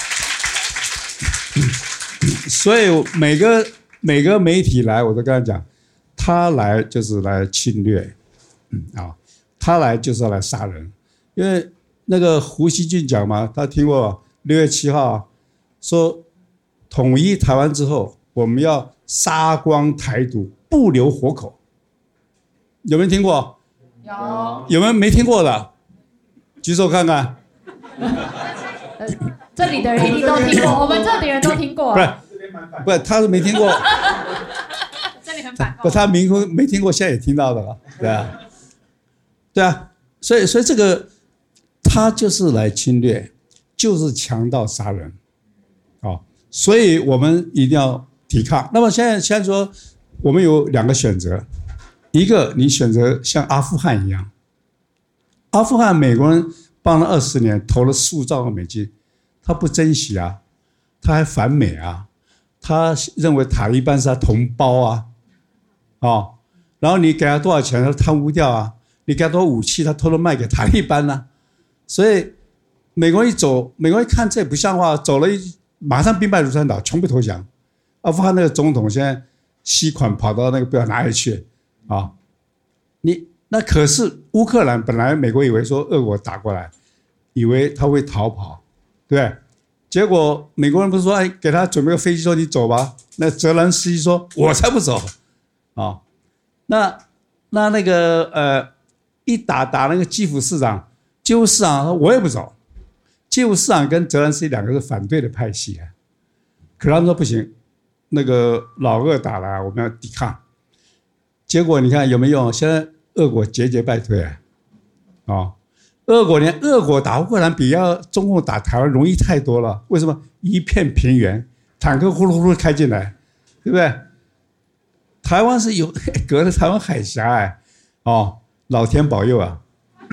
所以每个每个媒体来，我都跟他讲，他来就是来侵略，嗯啊，他来就是要来杀人。因为那个胡锡进讲嘛，他听过六月七号、啊、说统一台湾之后，我们要杀光台独，不留活口。有没有听过？ 有。 有没有没听过的？举手看看。 呃、这里的人一定都听过，我们这里人都听过、啊。 不是，不是，他是没听过。 这里很反不，他没没听过，现在也听到的了，对啊，对啊，所以所以这个他就是来侵略，就是强盗杀人，哦，所以我们一定要抵抗。那么现在现在说，我们有两个选择，一个你选择像阿富汗一样，阿富汗美国人帮了二十年，投了数兆个美金，他不珍惜啊，他还反美啊，他认为塔利班是他同胞啊，哦，然后你给他多少钱，他贪污掉啊，你给他多少武器，他偷偷卖给塔利班啊，所以美国一走，美国一看这不像话，走了一马上兵败如山倒，全部投降。阿富汗那个总统现在吸款跑到那个不知道哪里去啊！你那可是乌克兰本来美国以为说俄国打过来，以为他会逃跑，对不对？结果美国人不是说哎给他准备个飞机说你走吧？那泽连斯基说我才不走啊！那那那个呃一打打那个基辅市长，基辅市长说我也不走。基辅市长跟泽连斯基两个是反对的派系啊，可是他们说不行，那个老俄打来我们要抵抗。结果你看有没有用？现在俄国节节败退啊！哦，俄国连俄国打乌克兰比要中共打台湾容易太多了。为什么？一片平原，坦克呼噜呼噜开进来，对不对？台湾是有隔着台湾海峡哎，哦，老天保佑啊！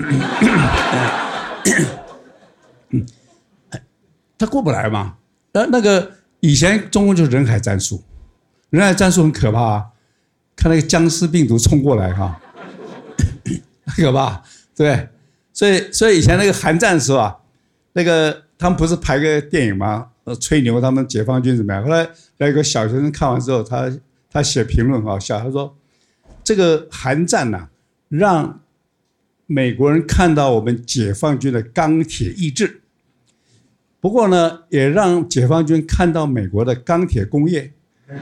嗯，他过不来嘛。那那个以前中共就是人海战术，人海战术很可怕啊！看那个僵尸病毒冲过来哈、啊，很可怕，对不对？所以所以以前那个韩战的时候啊，那个他们不是拍个电影吗？呃，吹牛他们解放军怎么样？后来来一个小学生看完之后，他他写评论好笑，他说这个韩战呐、啊，让美国人看到我们解放军的钢铁意志，不过呢，也让解放军看到美国的钢铁工业。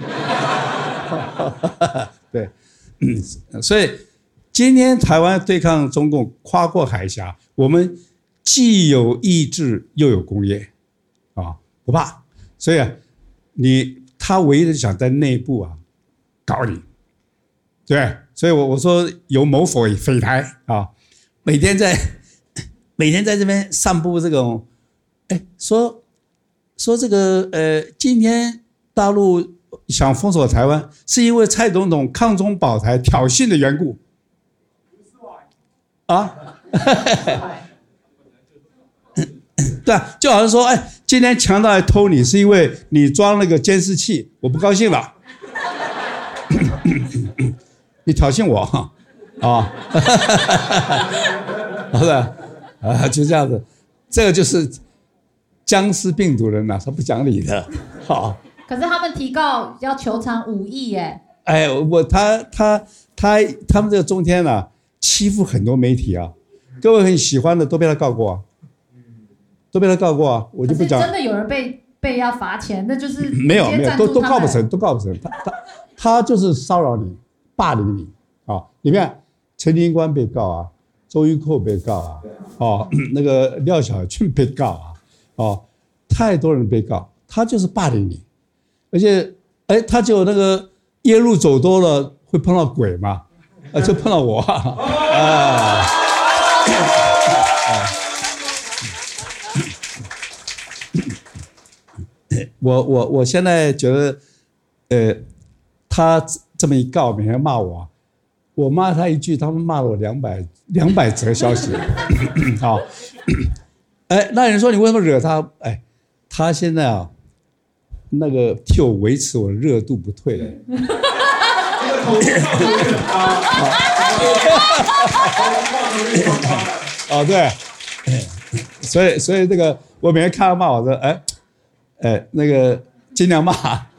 对，嗯，所以今天台湾对抗中共，跨过海峡，我们既有意志又有工业，啊，不怕。所以啊，你他唯一的想在内部啊搞你，对，所以我我说有谋匪匪台啊。每天在每天在这边散布这种，哎，说说这个呃，今天大陆想封锁台湾，是因为蔡总统抗中保台挑衅的缘故，啊，对啊，就好像说，哎，今天强盗来偷你，是因为你装那个监视器，我不高兴了，你挑衅我哈。啊，好的，啊，就这样子，这个就是僵尸病毒人呐、啊，他不讲理的，好。 可是他们提告要求偿五亿耶。 哎，我他他他他们这个中天啊，欺负很多媒体啊，各位很喜欢的都被他告过啊，都被他告过啊，我就不讲。 真的有人被被要罚钱，那就是没有没有，都都告不成，都告不成。他他他就是骚扰你，霸凌你啊，里面。陈林官被告啊，周玉蔻被告啊，哦，那个廖小俊被告啊，哦，太多人被告，他就是霸凌你，而且，哎，他就那个夜路走多了会碰到鬼嘛，啊，就碰到我啊，啊， 我我我现在觉得，呃，他这么一告，每天骂我，我骂他一句，他们骂了我两百两百则消息。好，哎，那人说你为什么惹他？哎，他现在啊，那个替我维持我的热度不退了。 这个投票率很高。 哦，对，所以所以这个我每天看他骂我说，哎，哎，那个尽量骂，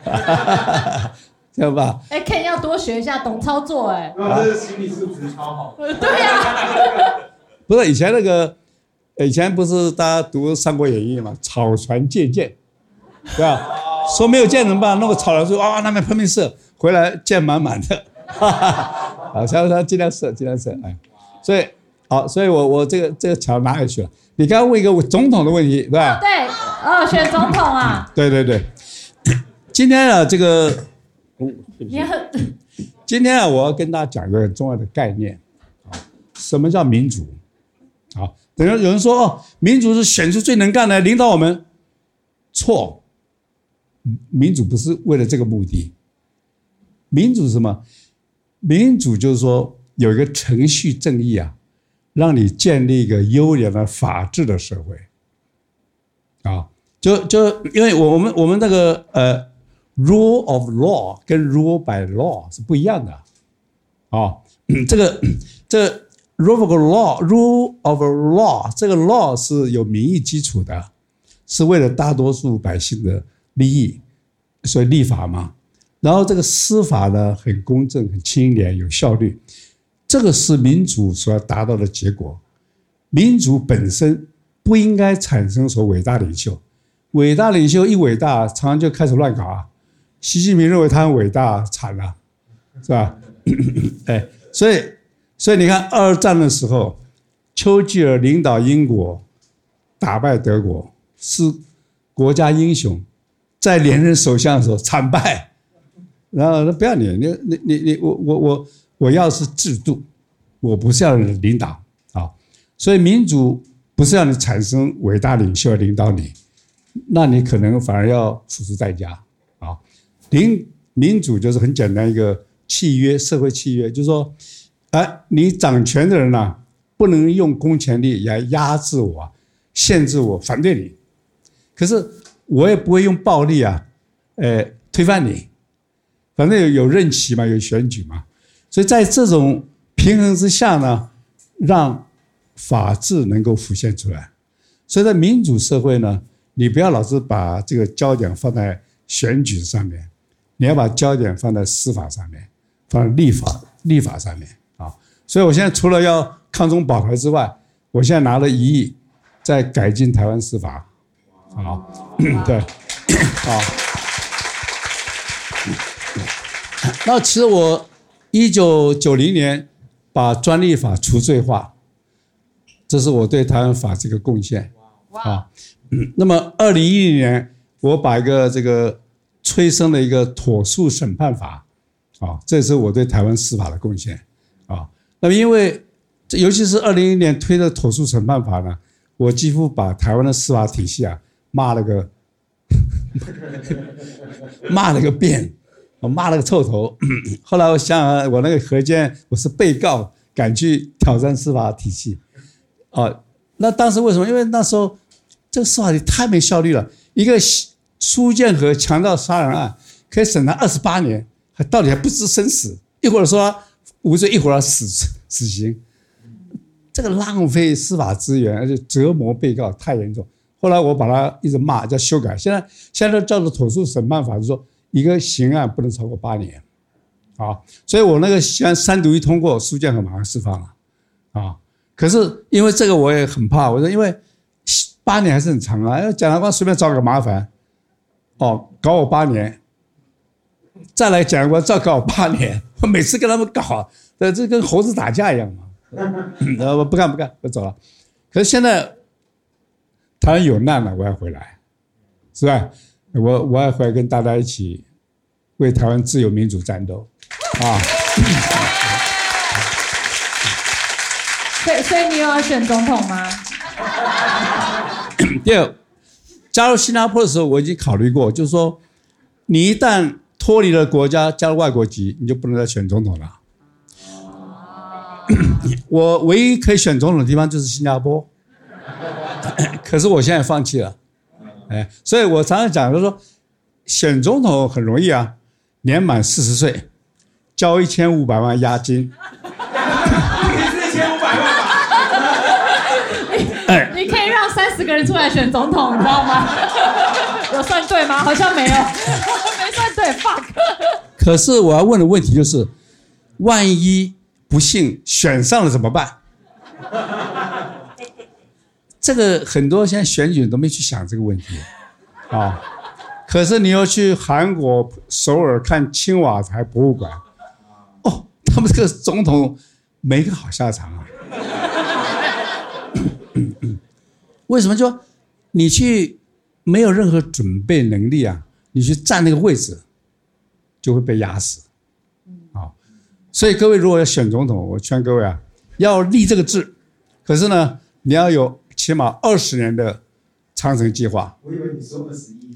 这样吧？ 哎 ，Ken 要多学一下，懂操作哎。 哇，这心理素质超好。 对呀。 不是以前那个，以前不是大家读《三国演义》嘛，草船借箭，对吧？说没有箭怎么办？弄个草船说啊，那边拼命射，回来箭满满的，好，所以他尽量射，尽量射，哎，所以。好，所以我我这个这个桥哪里去了？你刚刚问一个总统的问题，对吧？ 对，哦，选总统啊。 对对对，今天啊，这个， 你很， 今天啊，我要跟大家讲一个很重要的概念，什么叫民主？好，等于有人说哦，民主是选出最能干的领导我们，错，民主不是为了这个目的，民主是什么？民主就是说有一个程序正义啊。让你建立一个优良的法治的社会，啊，就就因为我们我们那个呃 rule of law 跟 rule by law 是不一样的，啊，这个这 rule of law rule of law 这个 law 是有民意基础的，是为了大多数百姓的利益，所以立法嘛。然后这个司法呢很公正、很清廉、有效率。这个是民主所要达到的结果。民主本身不应该产生所伟大领袖，伟大领袖一伟大，常常就开始乱搞啊。习近平认为他很伟大，惨了，是吧？哎，所以所以你看，二战的时候，丘吉尔领导英国打败德国，是国家英雄，在连任首相的时候惨败，然后不要你，你你你你我我我。我要是制度，我不是要领导啊，所以民主不是让你产生伟大领袖领导你，那你可能反而要付出代价啊。民民主就是很简单一个契约，社会契约，就是说，哎，你掌权的人呢、啊，不能用公权力来压制我、限制我、反对你，可是我也不会用暴力啊，呃，推翻你，反正有有任期嘛，有选举嘛。所以在这种平衡之下呢，让法治能够浮现出来。所以在民主社会呢，你不要老是把这个焦点放在选举上面，你要把焦点放在司法上面，放在立法立法上面啊。所以我现在除了要抗中保台之外，我现在拿了一亿在改进台湾司法啊，对，好。那其实我。一九九零年把专利法除罪化，这是我对台湾法这个贡献啊。那么二零一零年我把一个这个催生了一个妥诉审判法啊，这是我对台湾司法的贡献啊。那么因为尤其是二零一零年推的妥诉审判法呢，我几乎把台湾的司法体系啊骂了个骂了个遍。我骂了个臭头，后来我想想，我那个河间我是被告，敢去挑战司法体系，哦，那当时为什么？因为那时候这个司法体太没效率了，一个苏建和强盗杀人案可以审他二十八年，还到底还不知生死，一会儿说无罪，一会儿死死刑，这个浪费司法资源，而且折磨被告太严重。后来我把它一直骂，叫修改，现在现在叫做妥诉审判法，就是说。一个刑案不能超过八年，啊，所以我那个先三读一通过，苏建和马上释放了，啊，可是因为这个我也很怕，我说因为八年还是很长啊，检察官随便找个麻烦，哦，搞我八年，再来检察官再搞我八年，我每次跟他们搞，这这跟猴子打架一样嘛，呃，我不干不干，我走了。可是现在台湾有难了，我要回来，是吧？我我要回来跟大家一起为台湾自由民主战斗啊！ 所以所以你有要选总统吗？ 第二， 加入新加坡的时候，我已经考虑过，就是说，你一旦脱离了国家，加入外国籍，你就不能再选总统了。我唯一可以选总统的地方就是新加坡，可是我现在放弃了。哎，所以我常常讲，就是说，选总统很容易啊，年满四十岁，交一千五百万押金。 一千五百万吧。 你可以让三十个人出来选总统，你知道吗？有算对吗？好像没有，没算对 ，fuck。 可是我要问的问题就是，万一不幸选上了怎么办？这个很多现在选举都没去想这个问题啊。可是你要去韩国首尔看青瓦台博物馆，哦，他们这个总统没个好下场啊。为什么？就你去没有任何准备能力啊，你去占那个位置，就会被压死。啊，所以各位如果要选总统，我劝各位啊，要立这个志，可是呢，你要有起码二十年的长程计划。 我以为你说二十亿。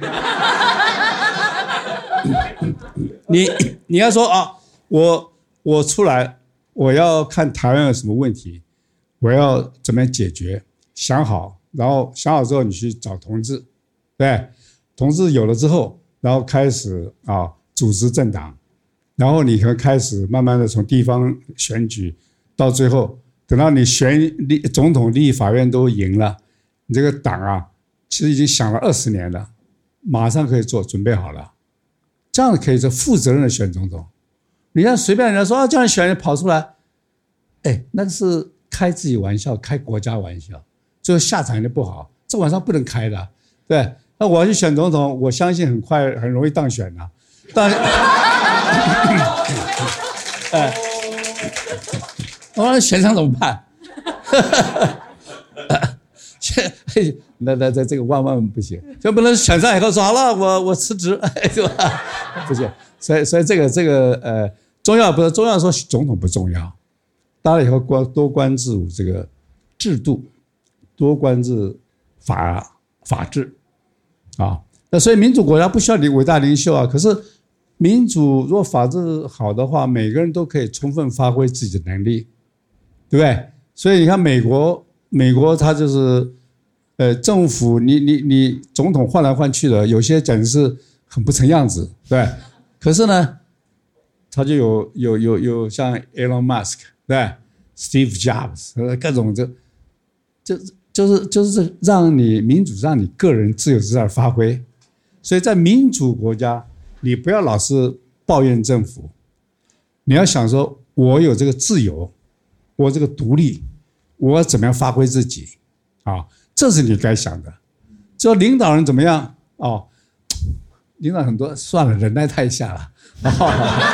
你你要说啊，我我出来，我要看台湾有什么问题，我要怎么样解决，想好，然后想好之后，你去找同志，对，同志有了之后，然后开始啊组织政党，然后你可能开始慢慢的从地方选举，到最后等到你选立总统、立法院都赢了，你这个党啊，其实已经想了二十年了。马上可以做，准备好了，这样可以是负责任的选总统。你像随便人家说啊，这样选跑出来，哎，那个是开自己玩笑，开国家玩笑，最后下场就不好。这晚上不能开的，对。那我要去选总统，我相信很快很容易当选的、啊。但，哎，我说选上怎么办？那那这这个万万不行，就不能选上以后说好了，我我辞职，对吧？不行，所以所以这个这个呃，重要不是重要，说总统不重要，当然以后关多关注这个制度，多关注法法治啊。那所以民主国家不需要你伟大领袖啊，可是民主如果法治好的话，每个人都可以充分发挥自己的能力，对不对？所以你看美国，美国它就是。呃，政府你你你总统换来换去的，有些简直是很不成样子，对。可是呢，他就有有有有像 Elon Musk 对 ，Steve Jobs 各种就就就是就是让你民主让你个人自由自在发挥。所以在民主国家，你不要老是抱怨政府，你要想说，我有这个自由，我这个独立，我怎么样发挥自己啊？这是你该想的。就领导人怎么样哦？领导很多算了，忍耐太下了。 好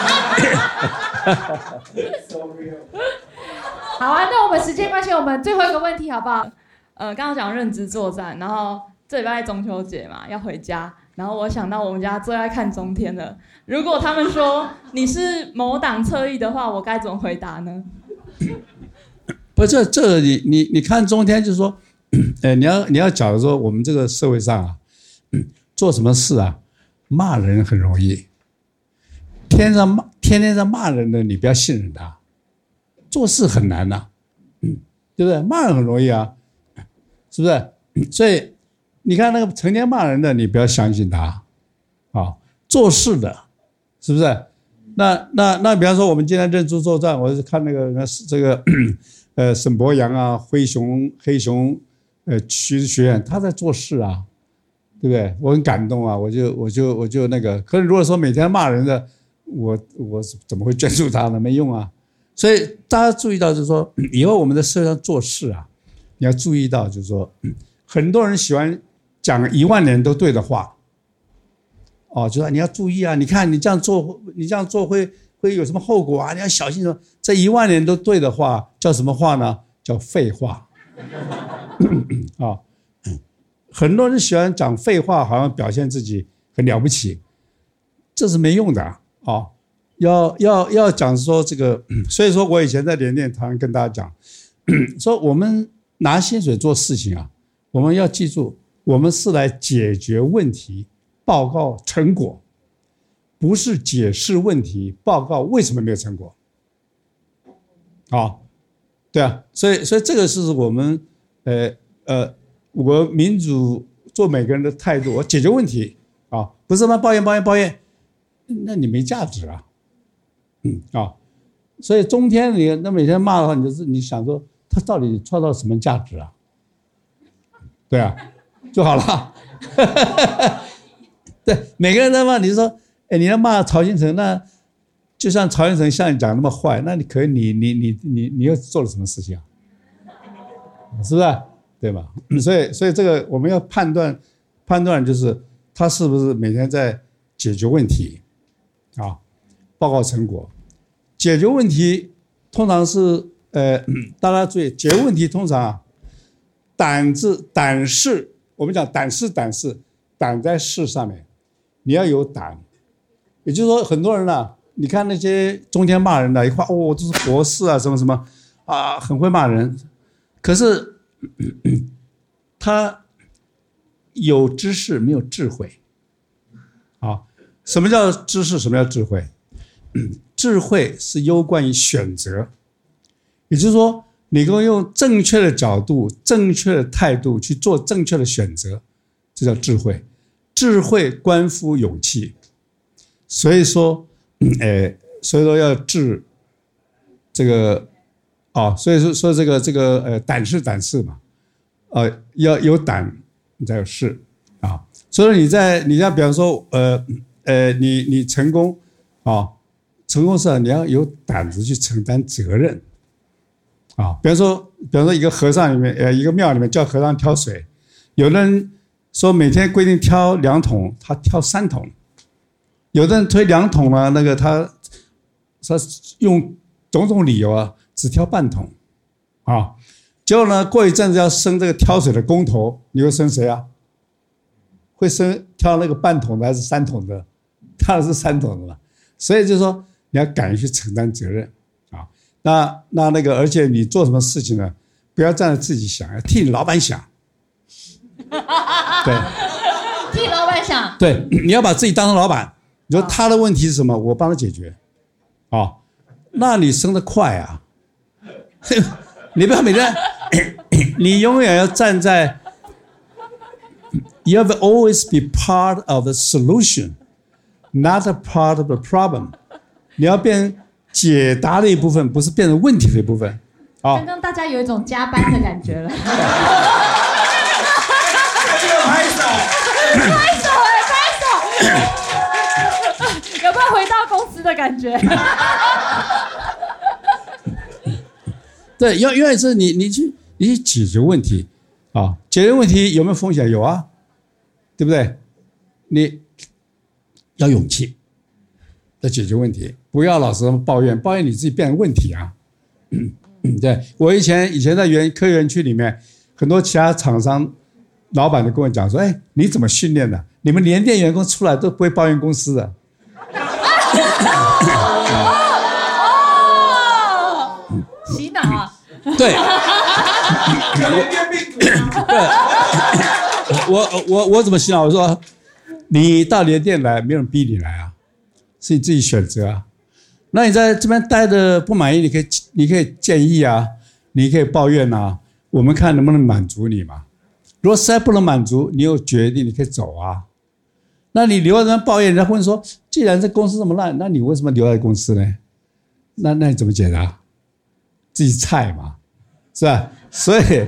啊，那我们时间关系，我们最后一个问题好不好？ 呃，刚刚讲认知作战，然后这礼拜中秋节嘛，要回家，然后我想到我们家最爱看中天了。如果他们说你是某党侧翼的话，我该怎么回答呢？ 不，这这你你你看中天就是说。呃，你要你要讲说我们这个社会上啊，做什么事啊，骂人很容易，天上骂天天在骂人的，你不要信任他，做事很难呐、啊，嗯，对不对？骂人很容易啊，是不是？所以你看那个成天骂人的，你不要相信他，啊，做事的，是不是？那那那比方说我们今天认知作战，我是看那个这个呃沈博阳啊，灰熊黑熊。呃，徐学院他在做事啊，对不对？我很感动啊，我就我就我就那个。可是如果说每天骂人的，我我怎么会捐助他呢？没用啊。所以大家注意到，就是说，以后我们在社会上做事啊，你要注意到，就是说，很多人喜欢讲一万年都对的话，哦，就说你要注意啊，你看你这样做，你这样做会会有什么后果啊？你要小心什么？这一万年都对的话叫什么话呢？叫废话。啊，很多人喜欢讲废话，好像表现自己很了不起，这是没用的啊！要要要讲说这个，所以说我以前在联电常跟大家讲，说我们拿薪水做事情啊，我们要记住， 我们是来解决问题，报告成果，不是解释问题，报告为什么没有成果。啊，对啊，所以所以这个是我们呃呃，我民主做每个人的态度，我解决问题啊，不是嘛抱怨抱怨抱怨，那你没价值啊，嗯啊，所以中天你那每天骂的话，你就是你想说他到底创造什么价值啊？对啊，就好了。对，每个人都骂，你说，哎，你要骂曹新成，那就像曹新成像你讲那么坏，那你可能你你你你你又做了什么事情啊？是不是？对吧？所以所以这个我们要判断判断就是他是不是每天在解决问题啊，报告成果。解决问题通常是呃，大家注意，解决问题通常啊，胆字胆识，我们讲胆识胆识，胆在识上面，你要有胆。也就是说，很多人呢、啊，你看那些中间骂人的，一块哦，这是博士啊，什么什么啊，很会骂人，可是他有知识没有智慧啊？什么叫知识？什么叫智慧？智慧是攸关于选择，也就是说，你能够用正确的角度、正确的态度去做正确的选择，这叫智慧。智慧关乎勇气，所以说，呃，所以说要智，这个，哦，所以说说这个这个呃胆识胆识嘛，呃，要有胆，你才有识啊。所以说你在你在比方说呃呃你你成功啊。成功是你要有胆子去承担责任啊，比方说，比方说一个和尚里面，呃，一个庙里面叫和尚挑水，有的人说每天规定挑两桶，他挑三桶；有的人推两桶呢，那个他他用种种理由啊，只挑半桶啊。结果呢，过一阵子要升这个挑水的工头，你会升谁啊？会升挑那个半桶的还是三桶的？当然是三桶的嘛。所以就是说。你要敢于去承担责任啊！那那那个，而且你做什么事情呢？不要站在自己想，要替你老板想。对， 替老板想。 对，你要把自己当成老板。你说他的问题是什么，我帮他解决。啊，那你升得快啊！你不要每天，你永远要站在。You have to always be part of the solution, not a part of the problem. 你要变解答的一部分，不是变成问题的一部分。啊， 刚刚大家有一种加班的感觉了。拍手， 拍手哎，拍手！有没有回到公司的感觉？ 对，因为因为是你你去你去解决问题啊，解决问题有没有风险？有啊，对不对？你要勇气。要解决问题，不要老是抱怨，抱怨你自己变成问题啊！对，我以前以前在园科园区里面，很多其他厂商老板都跟我讲说：“哎，你怎么训练的？你们联电员工出来都不会抱怨公司的。” 洗脑啊！ 对，我我我怎么洗脑？我说你到联电来，没有人逼你来啊。是你自己选择啊，那你在这边待的不满意，你可以你可以建议啊，你可以抱怨啊，我们看能不能满足你嘛。如果实在不能满足，你有决定，你可以走啊。那你留在这边抱怨，人家问说，既然这公司这么烂，那你为什么留在公司呢？那那你怎么解答？自己菜嘛，是吧？所以。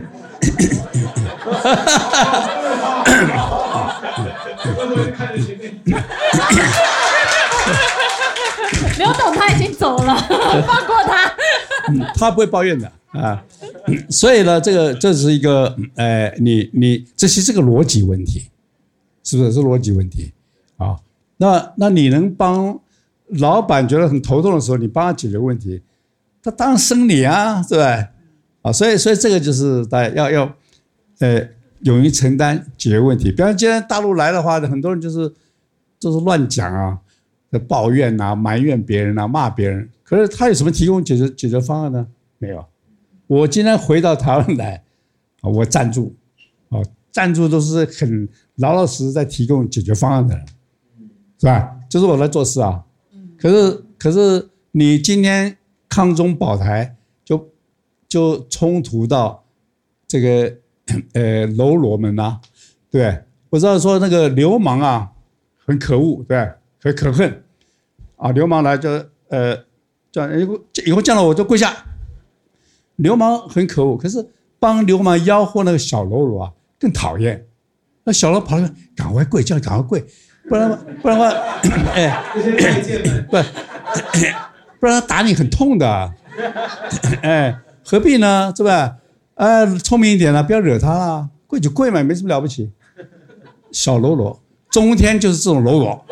刘董他已经走了，放过他。 嗯，他不会抱怨的啊。所以呢，这个这是一个，呃，你你这是这个逻辑问题，是不是？是逻辑问题啊。那那你能帮老板觉得很头痛的时候，你帮他解决问题，他当然升你啊，对吧？啊，所以所以这个就是大家要要，呃，勇于承担解决问题。比方今天大陆来的话，很多人就是就是乱讲啊。抱怨啊，埋怨别人啊，骂别人，可是他有什么提供解决解决方案呢？没有。我今天回到台湾来，我站住， 赞助都是很老老实实在提供解决方案的人，是吧？就是我在做事啊。可是可是你今天抗中保台就就冲突到这个呃喽啰们啊，对，我知道说那个流氓啊很可恶，对，很可恨啊，流氓来就呃叫以后以后见了我就跪下。流氓很可恶，可是帮流氓吆喝那个小喽啰啊更讨厌。那小喽跑来赶快跪，叫你赶快跪，不然不然的话，哎，不不然他打你很痛的，哎，何必呢？是吧？哎，聪明一点了，不要惹他了，跪就跪嘛，没什么了不起。小喽啰，中天就是这种喽啰。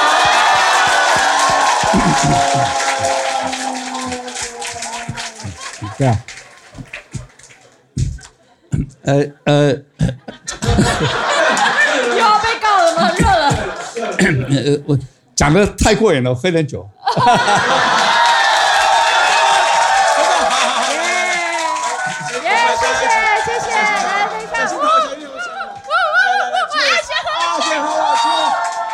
对啊，呃呃， 又要被告了吗？热了。 呃，我讲的太过瘾了，我喝点酒。 耶，谢谢谢谢，来等一下，呜呜呜呜，来先喝，先喝，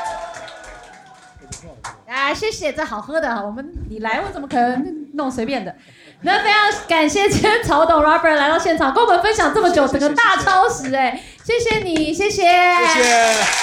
来谢谢，这好喝的，我们你来，我怎么可能弄随便的？那非常感谢今天曹董 Robert 来到现场，跟我们分享这么久，整个大超时哎，谢谢你，谢谢， 谢谢。